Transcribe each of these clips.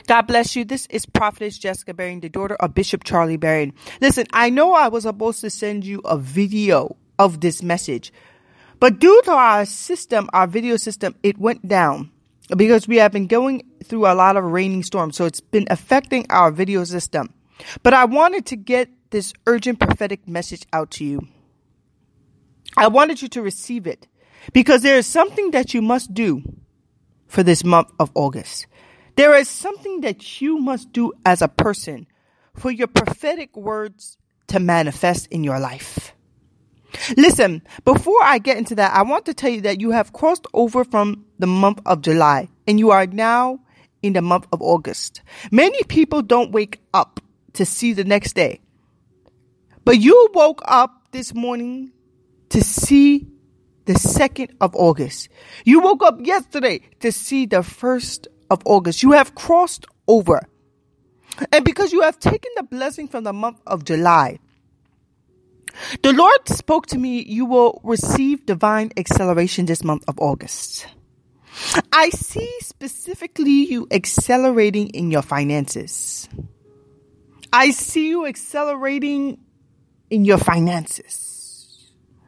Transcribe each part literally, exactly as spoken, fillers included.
God bless you. This is Prophetess Jessica Barron, the daughter of Bishop Charlie Barron. Listen, I know I was supposed to send you a video of this message, but due to our system, our video system, it went down because we have been going through a lot of raining storms. So it's been affecting our video system. But I wanted to get this urgent prophetic message out to you. I wanted you to receive it because there is something that you must do for this month of August. There is something that you must do as a person for your prophetic words to manifest in your life. Listen, before I get into that, I want to tell you that you have crossed over from the month of July and you are now in the month of August. Many people don't wake up to see the next day, but you woke up this morning to see the second of August. You woke up yesterday to see the first of August. You have crossed over. And because you have taken the blessing from the month of July, the Lord spoke to me, you will receive divine acceleration this month of August. I see specifically you accelerating in your finances. I see you accelerating in your finances.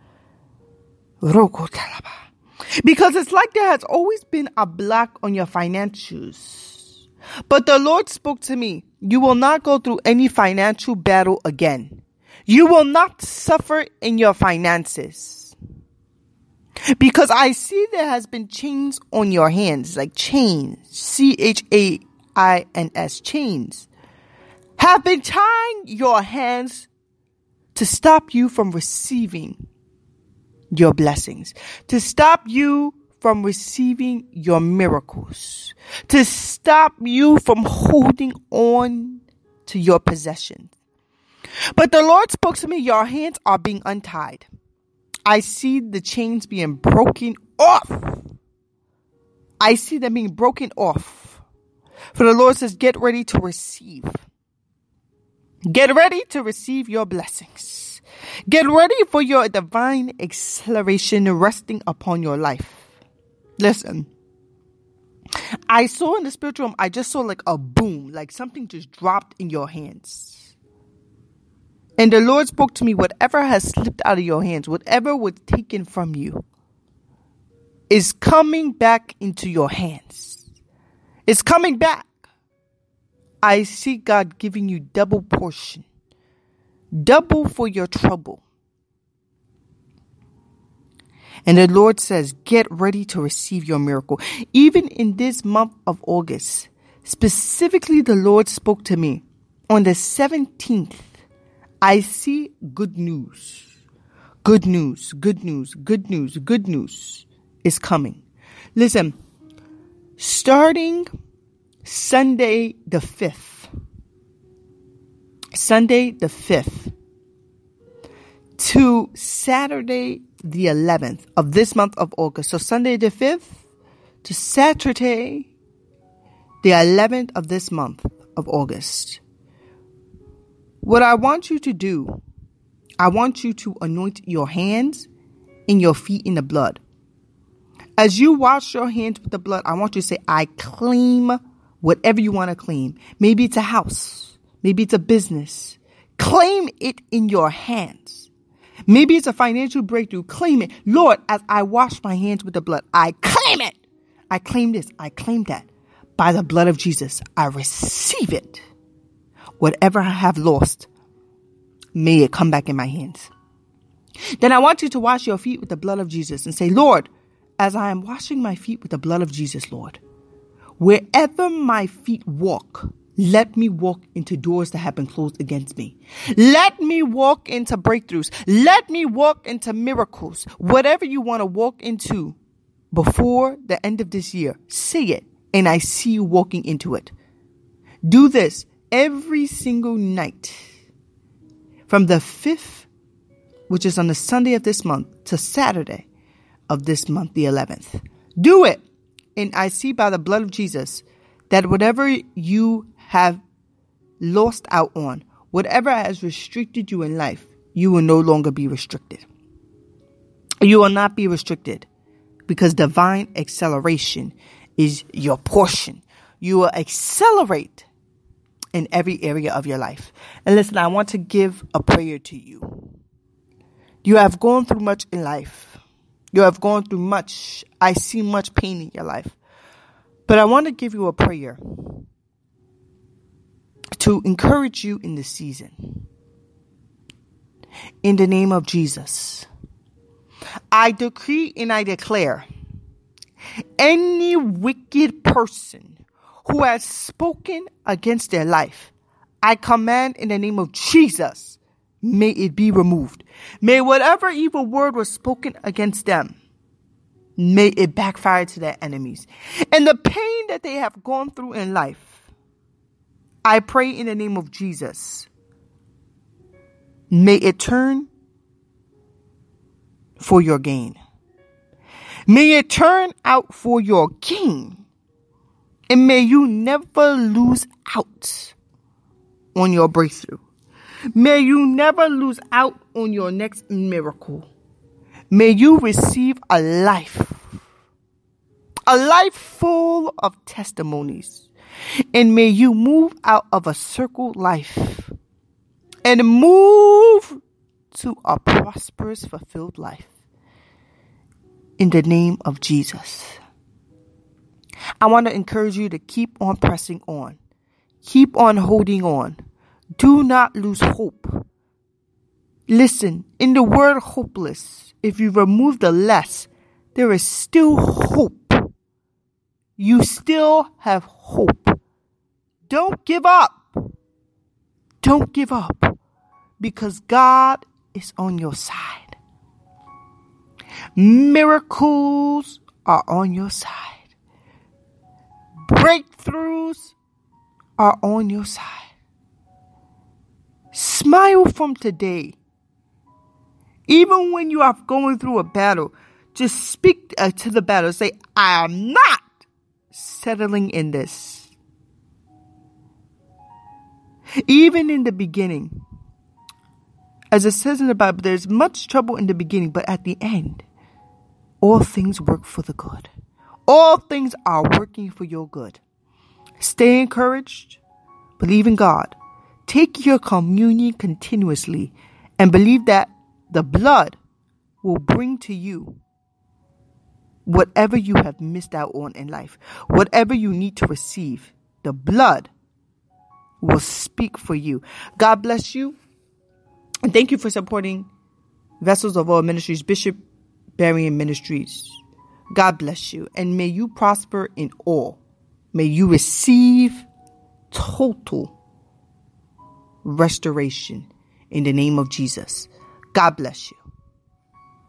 Because it's like there has always been a block on your financials. But the Lord spoke to me, you will not go through any financial battle again. You will not suffer in your finances. Because I see there has been chains on your hands, like chains, C H A I N S, chains, have been tying your hands to stop you from receiving your blessings, to stop you from receiving your miracles, to stop you from holding on to your possessions. But the Lord spoke to me, your hands are being untied. I see the chains being broken off. I see them being broken off. For the Lord says, get ready to receive. Get ready to receive your blessings. Get ready for your divine acceleration resting upon your life. Listen, I saw in the spiritual realm, I just saw like a boom, like something just dropped in your hands. And the Lord spoke to me, whatever has slipped out of your hands, whatever was taken from you, is coming back into your hands. It's coming back. I see God giving you double portion. Double for your trouble. And the Lord says, get ready to receive your miracle. Even in this month of August, specifically the Lord spoke to me on the seventeenth. I see good news. Good news, good news, good news, good news is coming. Listen, starting Sunday the fifth, Sunday the fifth to Saturday the eleventh of this month of August. So Sunday the fifth to Saturday the eleventh of this month of August. What I want you to do, I want you to anoint your hands and your feet in the blood. As you wash your hands with the blood, I want you to say, I claim whatever you want to claim. Maybe it's a house. Maybe it's a business. Claim it in your hands. Maybe it's a financial breakthrough. Claim it. Lord, as I wash my hands with the blood, I claim it. I claim this. I claim that. By the blood of Jesus, I receive it. Whatever I have lost, may it come back in my hands. Then I want you to wash your feet with the blood of Jesus and say, Lord, as I am washing my feet with the blood of Jesus, Lord, wherever my feet walk, let me walk into doors that have been closed against me. Let me walk into breakthroughs. Let me walk into miracles. Whatever you want to walk into before the end of this year, say it, and I see you walking into it. Do this every single night from the fifth, which is on the Sunday of this month, to Saturday of this month, the eleventh. Do it. And I see by the blood of Jesus that whatever you have lost out on, whatever has restricted you in life, you will no longer be restricted. You will not be restricted because divine acceleration is your portion. You will accelerate in every area of your life. And listen, I want to give a prayer to you. You have gone through much in life. You have gone through much. I see much pain in your life. But I want to give you a prayer to encourage you in this season. In the name of Jesus, I decree and I declare, any wicked person who has spoken against their life, I command in the name of Jesus, may it be removed. May whatever evil word was spoken against them, may it backfire to their enemies. And the pain that they have gone through in life, I pray in the name of Jesus, may it turn for your gain. May it turn out for your gain. And may you never lose out on your breakthrough. May you never lose out on your next miracle. May you receive a life, a life full of testimonies. And may you move out of a circled life and move to a prosperous, fulfilled life. In the name of Jesus. I want to encourage you to keep on pressing on. Keep on holding on. Do not lose hope. Listen, in the word hopeless, if you remove the less, there is still hope. You still have hope. Don't give up. Don't give up, because God is on your side. Miracles are on your side. Breakthroughs are on your side. Smile from today. Even when you are going through a battle, just speak uh, to the battle. Say, I am not settling in this. Even in the beginning, as it says in the Bible, there's much trouble in the beginning, but at the end, all things work for the good. All things are working for your good. Stay encouraged. Believe in God. Take your communion continuously and believe that the blood will bring to you whatever you have missed out on in life. Whatever you need to receive, the blood will speak for you. God bless you. And thank you for supporting Vessels of Oil Ministries, Bishop Berrien Ministries. God bless you. And may you prosper in all. May you receive total restoration in the name of Jesus. God bless you.